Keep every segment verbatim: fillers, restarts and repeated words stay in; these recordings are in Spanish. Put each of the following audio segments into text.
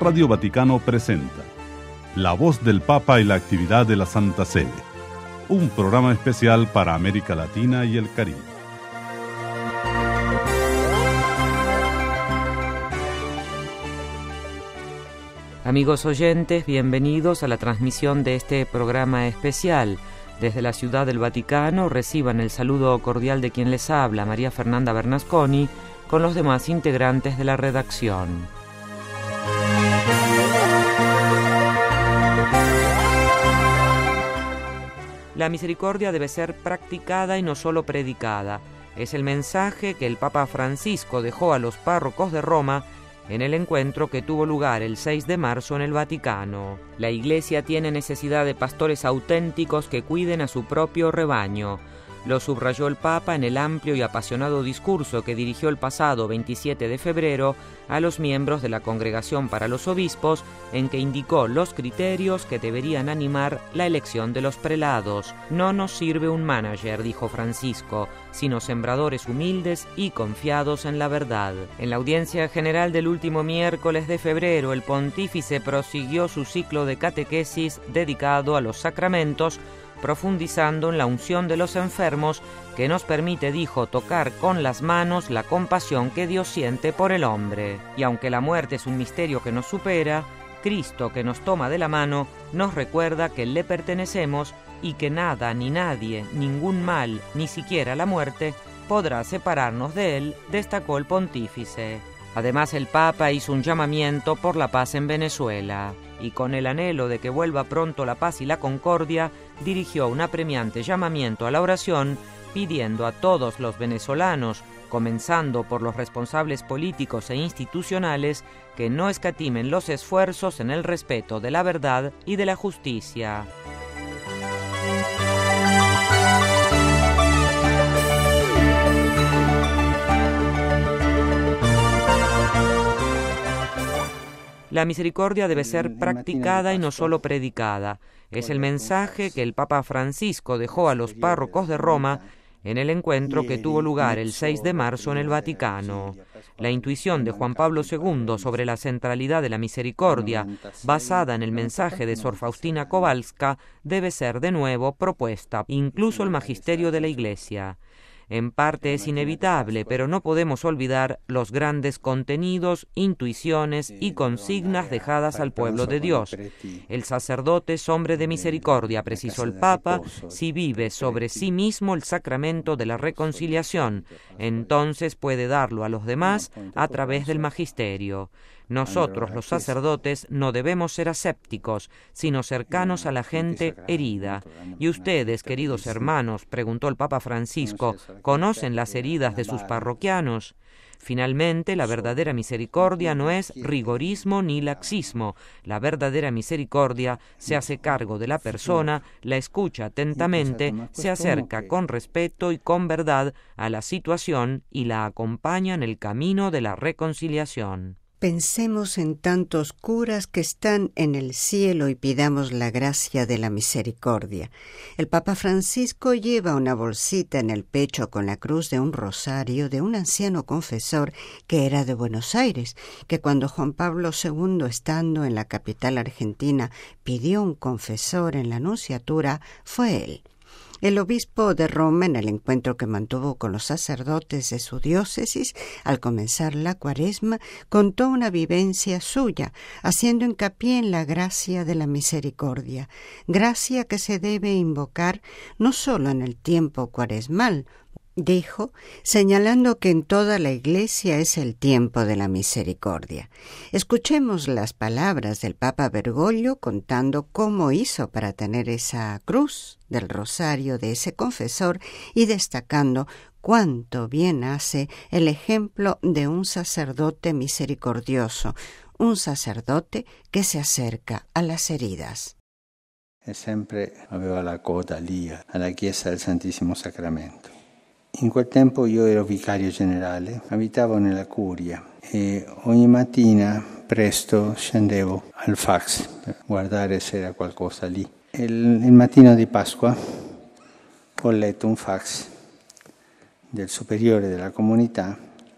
Radio Vaticano presenta La Voz del Papa y la actividad de la Santa Sede, un programa especial para América Latina y el Caribe. Amigos oyentes, bienvenidos a la transmisión de este programa especial. Desde la Ciudad del Vaticano reciban el saludo cordial de quien les habla, María Fernanda Bernasconi, con los demás integrantes de la redacción. La misericordia debe ser practicada y no solo predicada. Es el mensaje que el Papa Francisco dejó a los párrocos de Roma en el encuentro que tuvo lugar el seis de marzo en el Vaticano. La Iglesia tiene necesidad de pastores auténticos que cuiden a su propio rebaño. Lo subrayó el Papa en el amplio y apasionado discurso que dirigió el pasado veintisiete de febrero a los miembros de la Congregación para los Obispos, en que indicó los criterios que deberían animar la elección de los prelados. No nos sirve un manager, dijo Francisco, sino sembradores humildes y confiados en la verdad. En la audiencia general del último miércoles de febrero, el pontífice prosiguió su ciclo de catequesis dedicado a los sacramentos, profundizando en la unción de los enfermos, que nos permite, dijo, tocar con las manos la compasión que Dios siente por el hombre. Y aunque la muerte es un misterio que nos supera, Cristo, que nos toma de la mano, nos recuerda que le pertenecemos y que nada ni nadie, ningún mal, ni siquiera la muerte, podrá separarnos de él, destacó el pontífice. Además, el Papa hizo un llamamiento por la paz en Venezuela y, con el anhelo de que vuelva pronto la paz y la concordia, dirigió un apremiante llamamiento a la oración, pidiendo a todos los venezolanos, comenzando por los responsables políticos e institucionales, que no escatimen los esfuerzos en el respeto de la verdad y de la justicia. La misericordia debe ser practicada y no solo predicada. Es el mensaje que el Papa Francisco dejó a los párrocos de Roma en el encuentro que tuvo lugar el seis de marzo en el Vaticano. La intuición de Juan Pablo segundo sobre la centralidad de la misericordia, basada en el mensaje de Sor Faustina Kowalska, debe ser de nuevo propuesta, incluso el magisterio de la Iglesia. En parte es inevitable, pero no podemos olvidar los grandes contenidos, intuiciones y consignas dejadas al pueblo de Dios. El sacerdote es hombre de misericordia, precisó el Papa, si vive sobre sí mismo el sacramento de la reconciliación, entonces puede darlo a los demás a través del magisterio. Nosotros, los sacerdotes, no debemos ser asépticos, sino cercanos a la gente herida. Y ustedes, queridos hermanos, preguntó el Papa Francisco, ¿conocen las heridas de sus parroquianos? Finalmente, la verdadera misericordia no es rigorismo ni laxismo. La verdadera misericordia se hace cargo de la persona, la escucha atentamente, se acerca con respeto y con verdad a la situación y la acompaña en el camino de la reconciliación. Pensemos en tantos curas que están en el cielo y pidamos la gracia de la misericordia. El Papa Francisco lleva una bolsita en el pecho con la cruz de un rosario de un anciano confesor que era de Buenos Aires, que cuando Juan Pablo segundo, estando en la capital argentina, pidió un confesor en la nunciatura, fue él. El obispo de Roma, en el encuentro que mantuvo con los sacerdotes de su diócesis al comenzar la Cuaresma, contó una vivencia suya, haciendo hincapié en la gracia de la misericordia, gracia que se debe invocar no solo en el tiempo cuaresmal, dijo, señalando que en toda la Iglesia es el tiempo de la misericordia. Escuchemos las palabras del Papa Bergoglio contando cómo hizo para tener esa cruz del rosario de ese confesor y destacando cuánto bien hace el ejemplo de un sacerdote misericordioso, un sacerdote que se acerca a las heridas. E sempre aveva la coda lì alla Chiesa del Santissimo Sacramento. In quel tempo io ero vicario generale, abitavo nella curia e ogni mattina presto scendevo al fax per guardare se era qualcosa lì. Il, il mattino di Pasqua ho letto un fax del superiore della comunità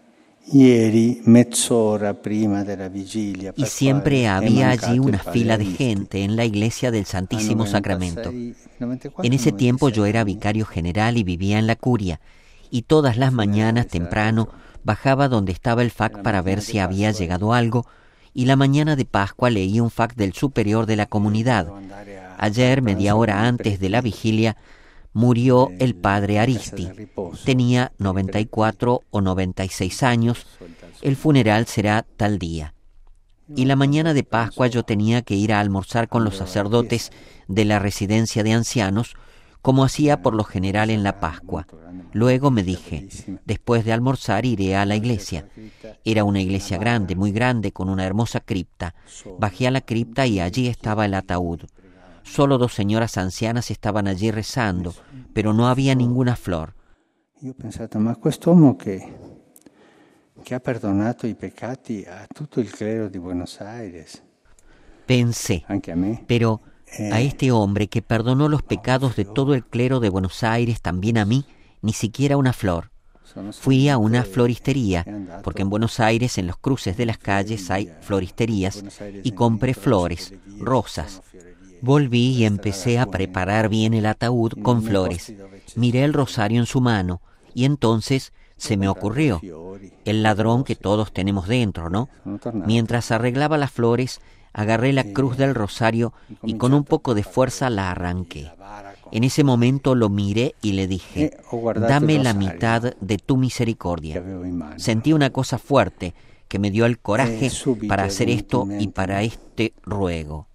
Ieri, mezz'ora prima della vigilia, y siempre había allí una fila de gente en la iglesia del Santísimo Sacramento. En ese tiempo yo era vicario general y vivía en la curia, y todas las mañanas temprano bajaba donde estaba el F A C para ver si había llegado algo, y la mañana de Pascua leí un F A C del superior de la comunidad. Ayer, media hora antes de la vigilia, murió el padre Aristi. Tenía noventa y cuatro o noventa y seis años. El funeral será tal día. Y la mañana de Pascua yo tenía que ir a almorzar con los sacerdotes de la residencia de ancianos, como hacía por lo general en la Pascua. Luego me dije, después de almorzar iré a la iglesia. Era una iglesia grande, muy grande, con una hermosa cripta. Bajé a la cripta y allí estaba el ataúd. Solo dos señoras ancianas estaban allí rezando, pero no había ninguna flor. Yo he pensado, ma quest'uomo che, che ha perdonato i peccati a tutto il clero di Buenos Aires. Pensé, Anche a me. pero a este hombre que perdonó los pecados de todo el clero de Buenos Aires, también a mí, ni siquiera una flor. Fui a una floristería, porque en Buenos Aires, en los cruces de las calles, hay floristerías, y compré flores, rosas. Volví y empecé a preparar bien el ataúd con flores. Miré el rosario en su mano y entonces se me ocurrió, el ladrón que todos tenemos dentro, ¿no? Mientras arreglaba las flores, agarré la cruz del rosario y con un poco de fuerza la arranqué. En ese momento lo miré y le dije, dame la mitad de tu misericordia. Sentí una cosa fuerte que me dio el coraje para hacer esto y para este ruego.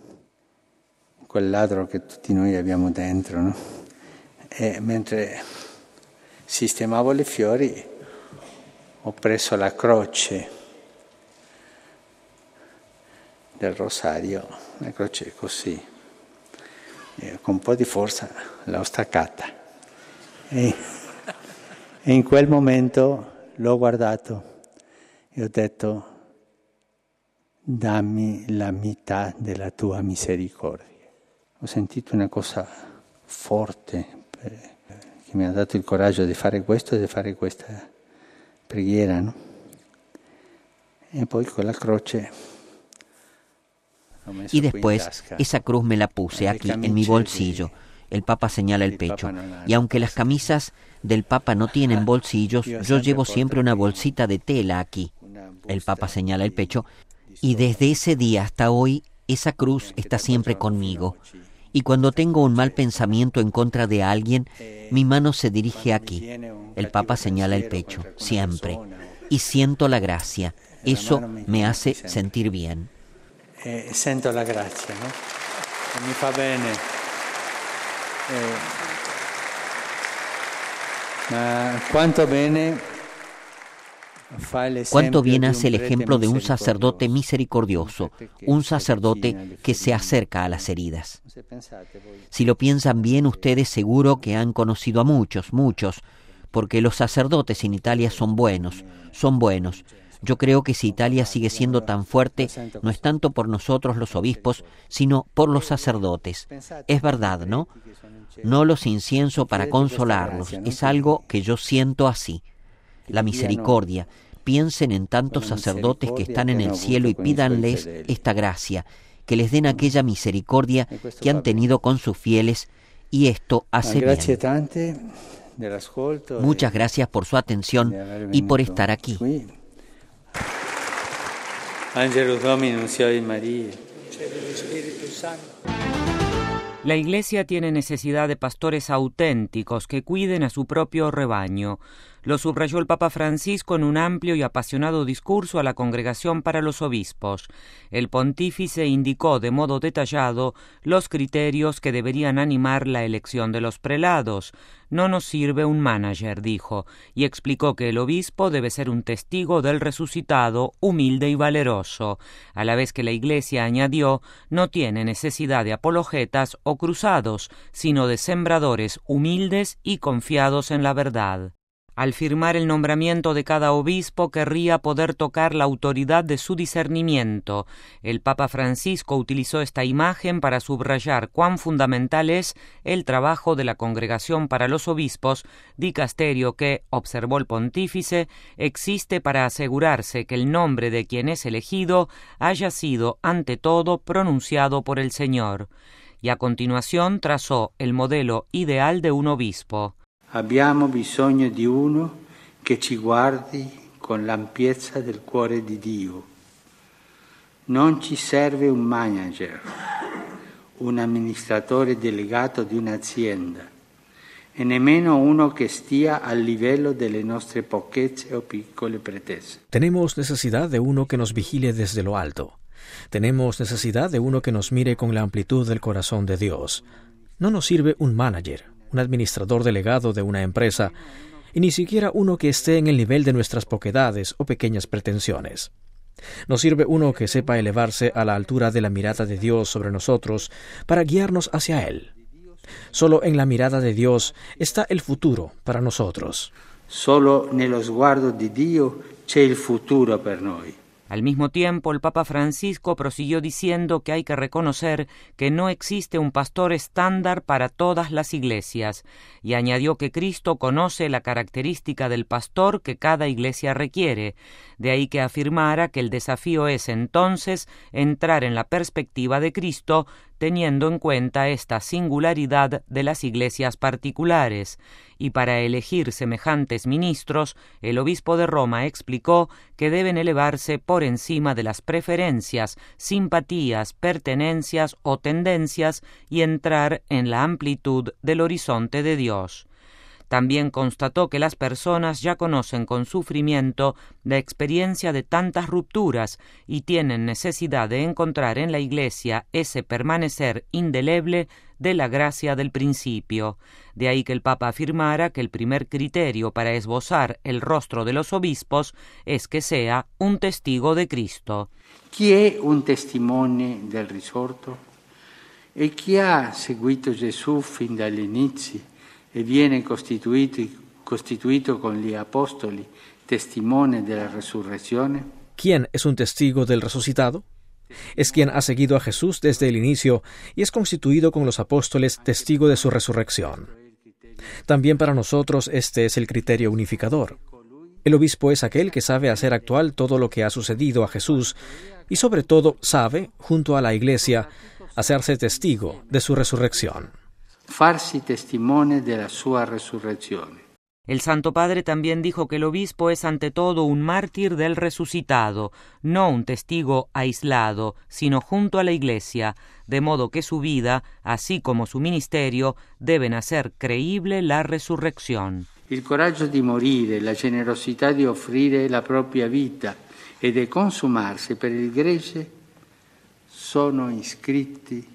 Quel ladro che tutti noi abbiamo dentro, no? E mentre sistemavo le fiori ho preso la croce del rosario, la croce così, e con un po' di forza l'ho staccata e, e in quel momento l'ho guardato e ho detto dammi la metà della tua misericordia. Ho sentito una cosa forte che mi ha dato il coraggio di fare questo e di fare questa preghiera, no? E poi con la croce y después esa cruz me la puse aquí en mi bolsillo. El Papa señala el pecho. Y aunque las camisas del Papa no tienen bolsillos, yo llevo siempre una bolsita de tela aquí. El Papa señala el pecho. Y desde ese día hasta hoy, esa cruz está siempre conmigo. Y cuando tengo un mal pensamiento en contra de alguien, mi mano se dirige aquí. El Papa señala el pecho, siempre. Y siento la gracia. Eso me hace sentir bien. Eh, sento la grazia, no? Mi fa bene. Eh, ma quanto bene fa el Cuánto bien hace el prete ejemplo de un sacerdote misericordioso, un sacerdote que se acerca a las heridas. Si lo piensan bien, ustedes seguro que han conocido a muchos, muchos, porque los sacerdotes en Italia son buenos, son buenos. Yo creo que si Italia sigue siendo tan fuerte, no es tanto por nosotros los obispos, sino por los sacerdotes. Es verdad, ¿no? No los incienso para consolarlos, es algo que yo siento así. La misericordia. Piensen en tantos sacerdotes que están en el cielo y pídanles esta gracia, que les den aquella misericordia que han tenido con sus fieles, y esto hace bien. Muchas gracias por su atención y por estar aquí. Angelus Domini, Sioi Maria. La Iglesia tiene necesidad de pastores auténticos que cuiden a su propio rebaño. Lo subrayó el Papa Francisco en un amplio y apasionado discurso a la Congregación para los Obispos. El pontífice indicó de modo detallado los criterios que deberían animar la elección de los prelados. No nos sirve un manager, dijo, y explicó que el obispo debe ser un testigo del resucitado, humilde y valeroso, a la vez que la Iglesia, añadió, no tiene necesidad de apologetas o cruzados, sino de sembradores humildes y confiados en la verdad. Al firmar el nombramiento de cada obispo, querría poder tocar la autoridad de su discernimiento. El Papa Francisco utilizó esta imagen para subrayar cuán fundamental es el trabajo de la Congregación para los Obispos, dicasterio que, observó el pontífice, existe para asegurarse que el nombre de quien es elegido haya sido, ante todo, pronunciado por el Señor. Y a continuación trazó el modelo ideal de un obispo. Abbiamo bisogno di uno che ci guardi con l'ampiezza del cuore di Dio. Non ci serve un manager, un amministratore delegato di un'azienda e nemmeno uno che stia al livello delle nostre pochezze o piccole pretese. Tenemos necesidad de uno que nos vigile desde lo alto. Tenemos necesidad de uno que nos mire con la amplitud del corazón de Dios. No nos sirve un manager, un administrador delegado de una empresa, y ni siquiera uno que esté en el nivel de nuestras poquedades o pequeñas pretensiones. Nos sirve uno que sepa elevarse a la altura de la mirada de Dios sobre nosotros para guiarnos hacia Él. Solo en la mirada de Dios está el futuro para nosotros. Solo nello sguardo di Dio c'è il futuro per noi. Al mismo tiempo, el Papa Francisco prosiguió diciendo que hay que reconocer que no existe un pastor estándar para todas las iglesias, y añadió que Cristo conoce la característica del pastor que cada iglesia requiere, de ahí que afirmara que el desafío es entonces entrar en la perspectiva de Cristo, teniendo en cuenta esta singularidad de las iglesias particulares, y para elegir semejantes ministros, el obispo de Roma explicó que deben elevarse por encima de las preferencias, simpatías, pertenencias o tendencias y entrar en la amplitud del horizonte de Dios. También constató que las personas ya conocen con sufrimiento la experiencia de tantas rupturas y tienen necesidad de encontrar en la Iglesia ese permanecer indeleble de la gracia del principio. De ahí que el Papa afirmara que el primer criterio para esbozar el rostro de los obispos es que sea un testigo de Cristo. Chi è un testimone del risorto? E chi ha seguito Gesù fin dagli inizi e viene costituito, costituito con gli apostoli testimone della resurrezione? ¿Quién es un testigo del resucitado? Es quien ha seguido a Jesús desde el inicio y es constituido con los apóstoles testigo de su resurrección. También para nosotros este es el criterio unificador. El obispo es aquel que sabe hacer actual todo lo que ha sucedido a Jesús y sobre todo sabe, junto a la Iglesia, hacerse testigo de su resurrección. Farsi testimone della sua resurrezione. El Santo Padre también dijo que el obispo es ante todo un mártir del resucitado, no un testigo aislado, sino junto a la Iglesia, de modo que su vida, así como su ministerio, deben hacer creíble la resurrección. Il coraggio di morire, la generosità di offrire la propria vita e di consumarsi per il Grece sono iscritti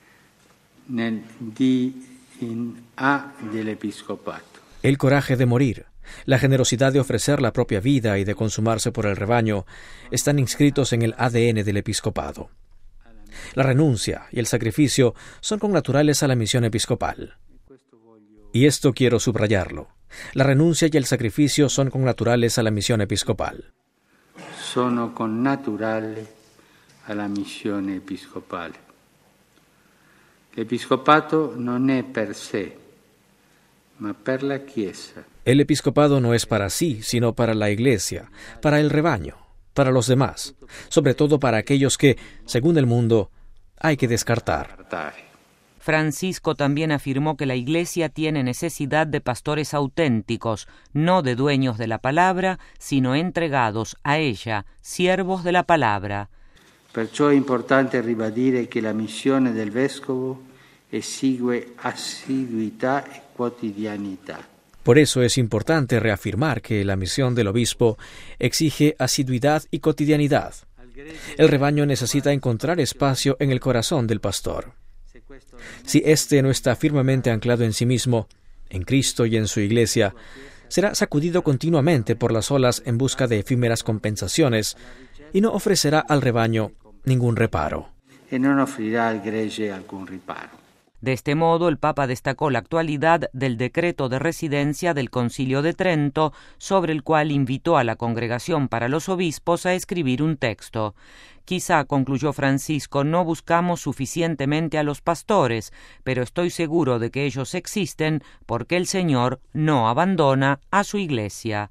nel D N A dell'Episcopato. El coraje de morir, la generosidad de ofrecer la propia vida y de consumarse por el rebaño están inscritos en el A D N del episcopado. La renuncia y el sacrificio son connaturales a la misión episcopal. Y esto quiero subrayarlo. La renuncia y el sacrificio son connaturales a la misión episcopal. Sono connaturali alla missione episcopale. L'episcopato non è per sé, ma per la Chiesa. El episcopado no es para sí, sino para la Iglesia, para el rebaño, para los demás, sobre todo para aquellos que, según el mundo, hay que descartar. Francisco también afirmó que la Iglesia tiene necesidad de pastores auténticos, no de dueños de la palabra, sino entregados a ella, siervos de la palabra. Perciò è importante ribadire che la missione del vescovo esigue assiduità e quotidianità. Por eso es importante reafirmar que la misión del obispo exige asiduidad y cotidianidad. El rebaño necesita encontrar espacio en el corazón del pastor. Si éste no está firmemente anclado en sí mismo, en Cristo y en su Iglesia, será sacudido continuamente por las olas en busca de efímeras compensaciones y no ofrecerá al rebaño ningún reparo. E non offrirà al Grece alcun riparo. De este modo, el Papa destacó la actualidad del decreto de residencia del Concilio de Trento, sobre el cual invitó a la Congregación para los Obispos a escribir un texto. Quizá, concluyó Francisco, no buscamos suficientemente a los pastores, pero estoy seguro de que ellos existen porque el Señor no abandona a su Iglesia.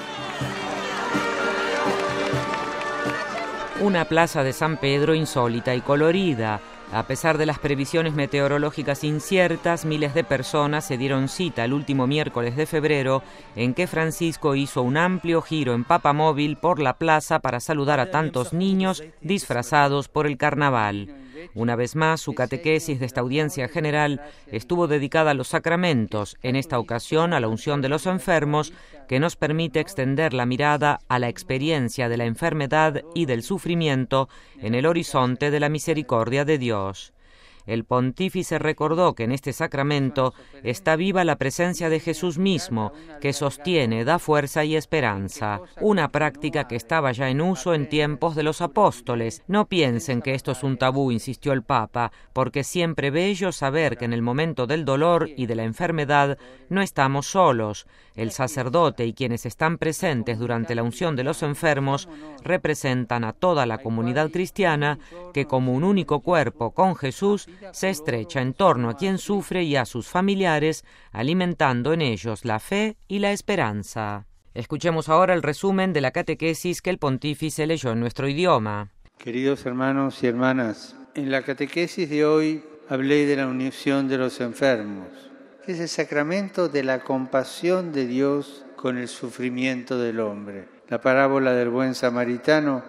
Una plaza de San Pedro insólita y colorida. A pesar de las previsiones meteorológicas inciertas, miles de personas se dieron cita el último miércoles de febrero, en que Francisco hizo un amplio giro en papamóvil por la plaza para saludar a tantos niños disfrazados por el carnaval. Una vez más, su catequesis de esta audiencia general estuvo dedicada a los sacramentos, en esta ocasión a la unción de los enfermos, que nos permite extender la mirada a la experiencia de la enfermedad y del sufrimiento en el horizonte de la misericordia de Dios. El pontífice recordó que en este sacramento está viva la presencia de Jesús mismo, que sostiene, da fuerza y esperanza. Una práctica que estaba ya en uso en tiempos de los apóstoles. No piensen que esto es un tabú, insistió el Papa, porque es siempre bello saber que en el momento del dolor y de la enfermedad no estamos solos. El sacerdote y quienes están presentes durante la unción de los enfermos representan a toda la comunidad cristiana que, como un único cuerpo con Jesús, se estrecha en torno a quien sufre y a sus familiares, alimentando en ellos la fe y la esperanza. Escuchemos ahora el resumen de la catequesis que el pontífice leyó en nuestro idioma. Queridos hermanos y hermanas, en la catequesis de hoy hablé de la unción de los enfermos, que es el sacramento de la compasión de Dios con el sufrimiento del hombre. La parábola del buen samaritano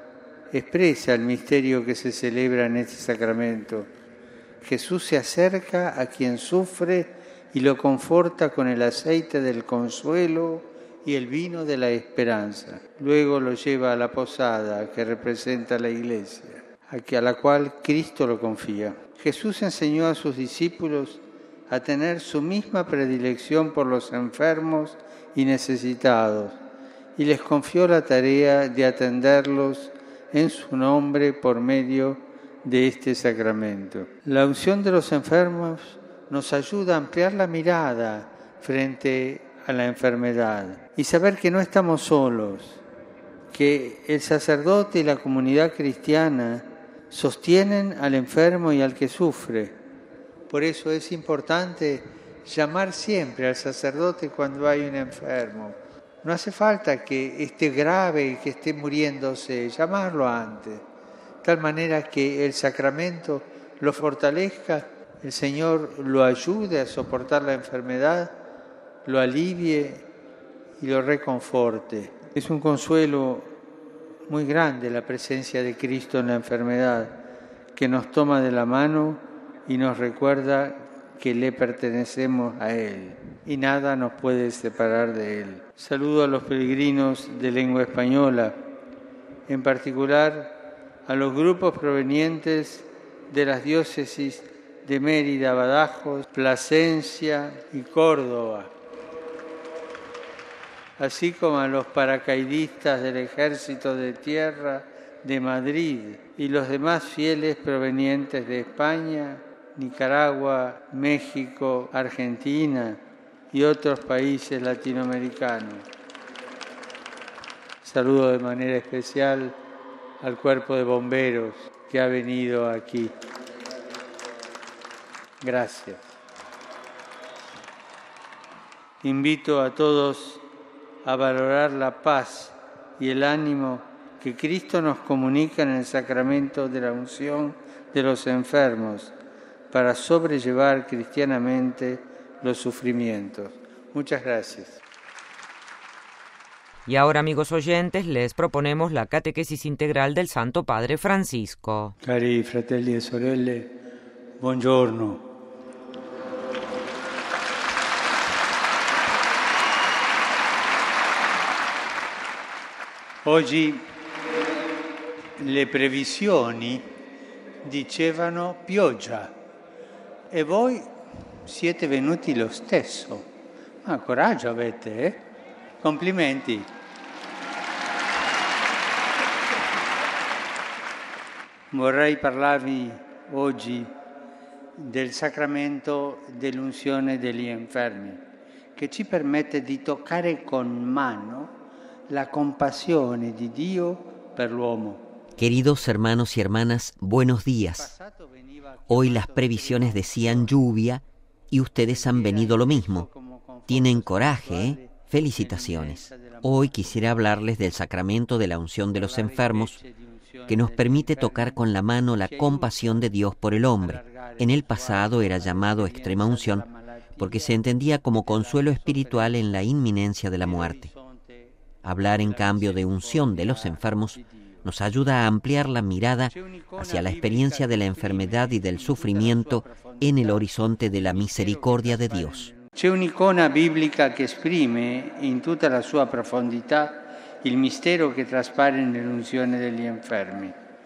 expresa el misterio que se celebra en este sacramento. Jesús se acerca a quien sufre y lo conforta con el aceite del consuelo y el vino de la esperanza. Luego lo lleva a la posada que representa la Iglesia, a la cual Cristo lo confía. Jesús enseñó a sus discípulos a tener su misma predilección por los enfermos y necesitados, y les confió la tarea de atenderlos en su nombre por medio de este sacramento. La unción de los enfermos nos ayuda a ampliar la mirada frente a la enfermedad y saber que no estamos solos, que el sacerdote y la comunidad cristiana sostienen al enfermo y al que sufre. Por eso es importante llamar siempre al sacerdote cuando hay un enfermo. No hace falta que esté grave y que esté muriéndose, llamarlo antes. De tal manera que el sacramento lo fortalezca, el Señor lo ayude a soportar la enfermedad, lo alivie y lo reconforte. Es un consuelo muy grande la presencia de Cristo en la enfermedad, que nos toma de la mano y nos recuerda que le pertenecemos a Él y nada nos puede separar de Él. Saludo a los peregrinos de lengua española, en particular a los grupos provenientes de las diócesis de Mérida, Badajoz, Plasencia y Córdoba, así como a los paracaidistas del Ejército de Tierra de Madrid y los demás fieles provenientes de España, Nicaragua, México, Argentina y otros países latinoamericanos. Saludo de manera especial al cuerpo de bomberos que ha venido aquí. Gracias. Invito a todos a valorar la paz y el ánimo que Cristo nos comunica en el sacramento de la unción de los enfermos para sobrellevar cristianamente los sufrimientos. Muchas gracias. Y ahora, amigos oyentes, les proponemos la catequesis integral del Santo Padre Francisco. Cari fratelli e sorelle, buongiorno. Oggi le previsioni dicevano pioggia e voi siete venuti lo stesso. Ma coraggio avete, eh? Complimenti. Vorrei parlarvi oggi del sacramento dell'unzione degli infermi, che ci permette di toccare con mano la compasione di Dio per l'uomo. Queridos hermanos y hermanas, buenos días. Hoy las previsiones decían lluvia y ustedes han venido lo mismo. Tienen coraje, ¿eh? Felicitaciones. Hoy quisiera hablarles del sacramento de la unción de los enfermos, que nos permite tocar con la mano la compasión de Dios por el hombre. En el pasado era llamado extrema unción porque se entendía como consuelo espiritual en la inminencia de la muerte. Hablar, en cambio, de unción de los enfermos nos ayuda a ampliar la mirada hacia la experiencia de la enfermedad y del sufrimiento en el horizonte de la misericordia de Dios. C'è un'icona biblica che esprime in tutta la sua profondità il mistero che traspare nell'unzione degli infermi.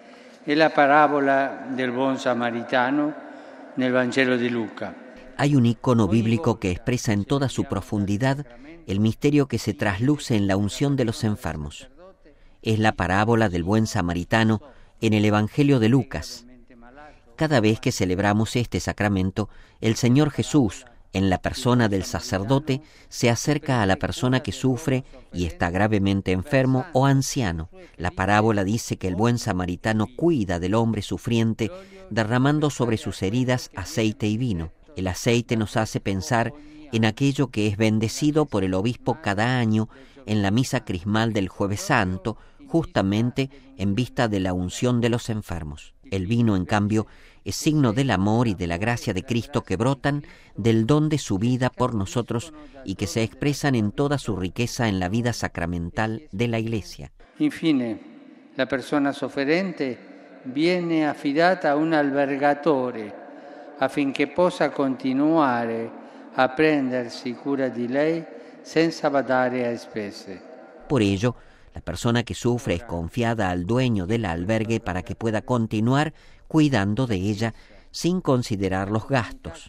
È la parabola del buon samaritano nel Vangelo di Luca. Hay un icono bíblico que expresa en toda su profundidad el misterio que se trasluce en la unción de los enfermos. Es la parábola del buen samaritano en el Evangelio de Lucas. Cada vez que celebramos este sacramento, el Señor Jesús, en la persona del sacerdote, se acerca a la persona que sufre y está gravemente enfermo o anciano. La parábola dice que el buen samaritano cuida del hombre sufriente, derramando sobre sus heridas aceite y vino. El aceite nos hace pensar en aquello que es bendecido por el obispo cada año en la misa crismal del Jueves Santo, justamente en vista de la unción de los enfermos. El vino, en cambio, es signo del amor y de la gracia de Cristo que brotan del don de su vida por nosotros y que se expresan en toda su riqueza en la vida sacramental de la Iglesia. Infine, la persona sofferente viene affidata a un albergatore affinché possa continuare a prendersi cura di lei senza badare a spese. Por ello, la persona que sufre es confiada al dueño del albergue para que pueda continuar cuidando de ella sin considerar los gastos.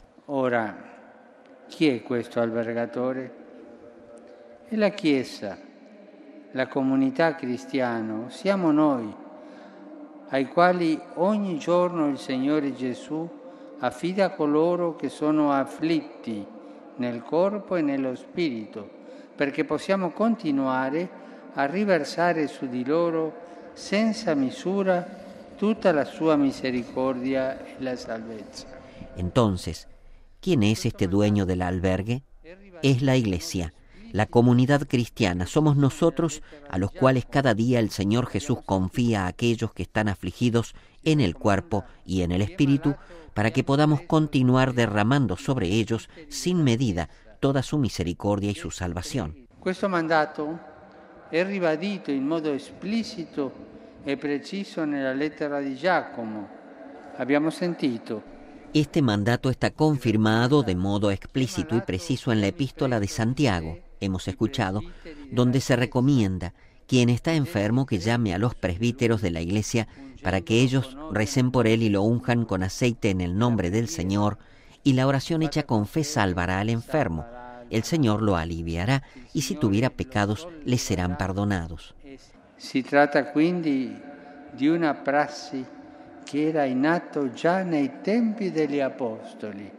Ora, chi è questo albergatore? È la Chiesa, la comunità cristiana, siamo noi, ai quali ogni giorno il Signore Gesù affida coloro che sono afflitti nel corpo e nello spirito, perché possiamo continuare a riversare su di loro senza misura tutta la sua misericordia e la salvezza. Entonces, ¿quién es este dueño del albergue? Es la Iglesia, la comunidad cristiana. Somos nosotros a los cuales cada día el Señor Jesús confía a aquellos que están afligidos en el cuerpo y en el espíritu, para que podamos continuar derramando sobre ellos sin medida toda su misericordia y su salvación. Questo mandato è ribadito in modo esplicito e preciso nella lettera di Giacomo. Abbiamo sentito. Este mandato está confirmado de modo explícito y preciso en la epístola de Santiago, hemos escuchado, donde se recomienda quien está enfermo que llame a los presbíteros de la Iglesia para que ellos recen por él y lo unjan con aceite en el nombre del Señor, y la oración hecha con fe salvará al enfermo. El Señor lo aliviará y si tuviera pecados le serán perdonados. Si tratta quindi di una prassi che era in atto già nei tempi degli Apostoli.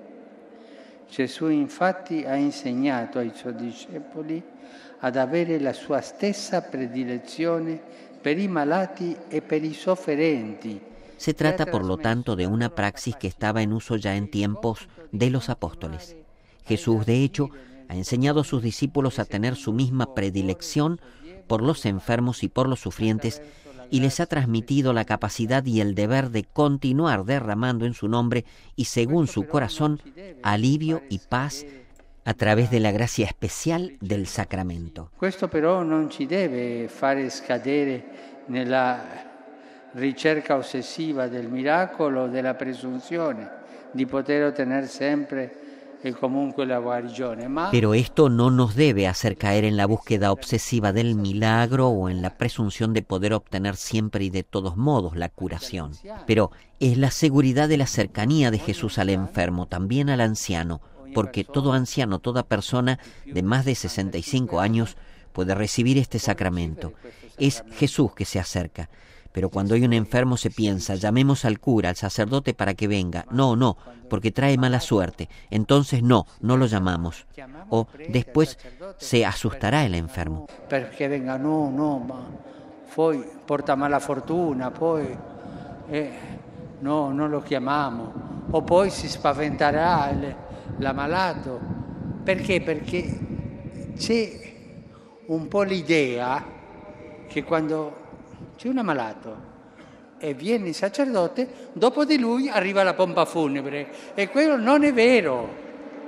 Gesù infatti ha insegnato ai suoi discepoli ad avere la sua stessa predilezione per i malati e per i sofferenti. Se trata, por lo tanto, de una praxis que estaba en uso ya en tiempos de los apóstoles. Jesús, de hecho, ha enseñado a sus discípulos a tener su misma predilección por los enfermos y por los sufrientes, y les ha transmitido la capacidad y el deber de continuar derramando en su nombre y según su corazón alivio y paz a través de la gracia especial del sacramento. Questo però non ci deve fare scadere nella ricerca ossessiva del miracolo o della presunzione di poter ottener sempre e comunque la guarigione. Ma... Pero esto no nos debe hacer caer en la búsqueda obsesiva del milagro o en la presunción de poder obtener siempre y de todos modos la curación. Pero es la seguridad de la cercanía de Jesús al enfermo, también al anciano, porque todo anciano, toda persona de más de sesenta y cinco años puede recibir este sacramento. Es Jesús que se acerca, Pero cuando hay un enfermo se piensa, llamemos al cura, al sacerdote para que venga. No, no, porque trae mala suerte. Entonces no, no lo llamamos. O después se asustará el enfermo. Perché venga, no, no, ma poi porta mala fortuna, poi eh, no, non lo chiamiamo. O poi si spaventerà l'ammalato. Perché? Perché c'è un po' l'idea che quando c'è un ammalato e viene il sacerdote, dopo di lui arriva la pompa funebre. E quello non è vero.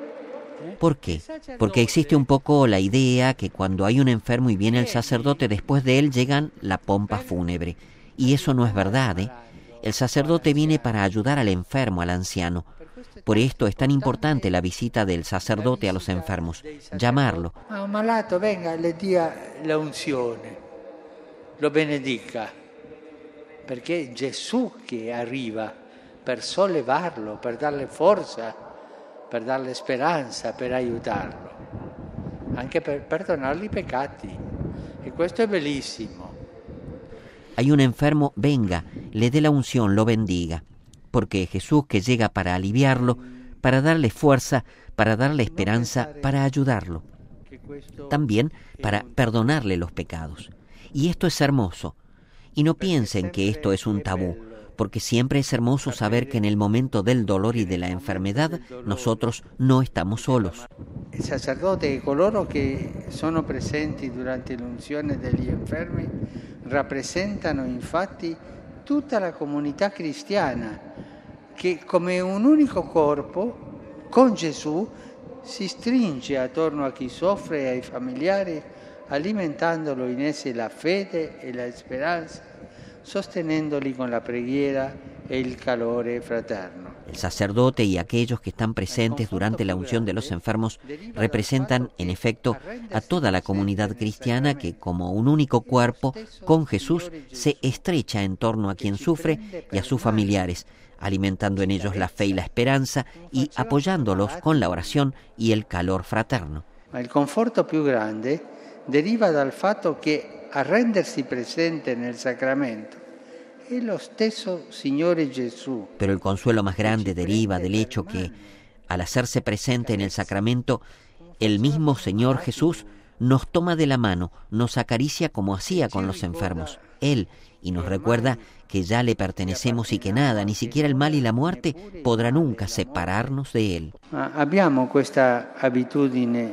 ¿Por qué? Porque existe un poco la idea que cuando hay un enfermo y viene el sacerdote, después de él llegan la pompa fúnebre. Y eso no es verdad, ¿eh? El sacerdote viene para ayudar al enfermo, al anciano. Por esto es tan importante la visita del sacerdote a los enfermos, llamarlo. A un malato venga, le dia la unzione, lo benedica, perché è Gesù che arriva per sollevarlo, per darle forza, per darle speranza, per aiutarlo, anche per perdonarle i peccati. E questo è bellissimo. Hay un enfermo, venga, le dé la unción, lo bendiga, porque es Jesús que llega para aliviarlo, para darle fuerza, para darle esperanza, para ayudarlo. También para perdonarle los pecados. Y esto es hermoso. Y no piensen que esto es un tabú, porque siempre es hermoso saber que en el momento del dolor y de la enfermedad nosotros no estamos solos. Il sacerdote e coloro che sono presenti durante l'unzione degli infermi rappresentano infatti tutta la comunità cristiana che come un unico corpo con Gesù si stringe attorno a chi soffre e ai familiari, alimentandolo in essi la fede e la speranza, sostenendoli con la preghiera e il calore fraterno. El sacerdote y aquellos que están presentes durante la unción de los enfermos representan, en efecto, a toda la comunidad cristiana que, como un único cuerpo, con Jesús, se estrecha en torno a quien sufre y a sus familiares, alimentando en ellos la fe y la esperanza y apoyándolos con la oración y el calor fraterno. Ma il conforto più grande deriva dal fatto che a rendersi presente nel sacramento è lo stesso Signore Gesù. Pero el consuelo más grande deriva del hecho que, al hacerse presente en el sacramento, el mismo Señor Jesús nos toma de la mano, nos acaricia como hacía con los enfermos. Él, y nos recuerda que ya le pertenecemos y que nada, ni siquiera el mal y la muerte, podrá nunca separarnos de Él. Abbiamo questa abitudine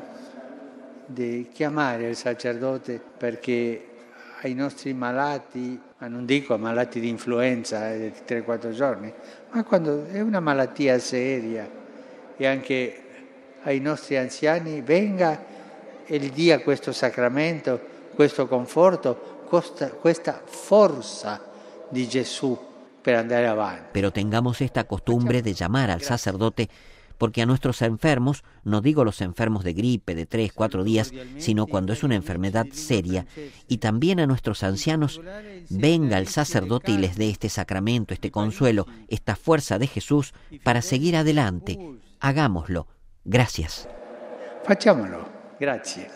di chiamare il sacerdote perché ai nostri malati, ma non dico a malati di influenza di tre quattro giorni, ma quando è una malattia seria, e anche ai nostri anziani venga e gli dia questo sacramento, questo conforto, questa, questa forza di Gesù per andare avanti. Pero tengamos esta costumbre de llamar al sacerdote, porque a nuestros enfermos, no digo los enfermos de gripe de tres, cuatro días, sino cuando es una enfermedad seria, y también a nuestros ancianos, venga el sacerdote y les dé este sacramento, este consuelo, esta fuerza de Jesús para seguir adelante. Hagámoslo. Gracias. Facciamolo. Grazie.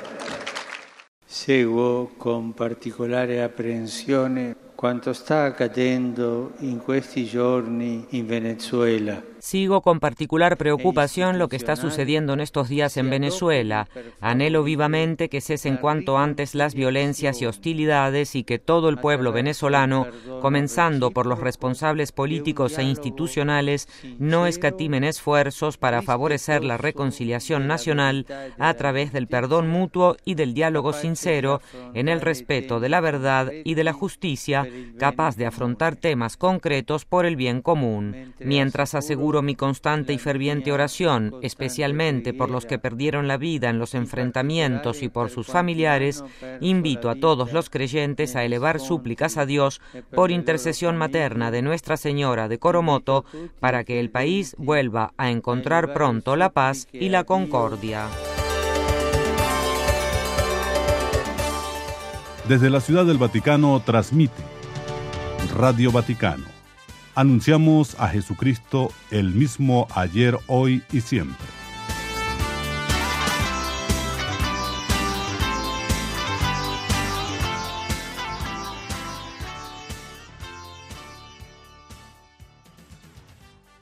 Seguo con particolare apprensione quanto sta accadendo in questi giorni in Venezuela. Sigo con particular preocupación lo que está sucediendo en estos días en Venezuela. Anhelo vivamente que cesen cuanto antes las violencias y hostilidades y que todo el pueblo venezolano, comenzando por los responsables políticos e institucionales, no escatimen esfuerzos para favorecer la reconciliación nacional a través del perdón mutuo y del diálogo sincero en el respeto de la verdad y de la justicia, capaz de afrontar temas concretos por el bien común. Mientras aseguro mi constante y ferviente oración, especialmente por los que perdieron la vida en los enfrentamientos y por sus familiares, invito a todos los creyentes a elevar súplicas a Dios por intercesión materna de Nuestra Señora de Coromoto para que el país vuelva a encontrar pronto la paz y la concordia. Desde la Ciudad del Vaticano transmite Radio Vaticano. Anunciamos a Jesucristo el mismo ayer, hoy y siempre.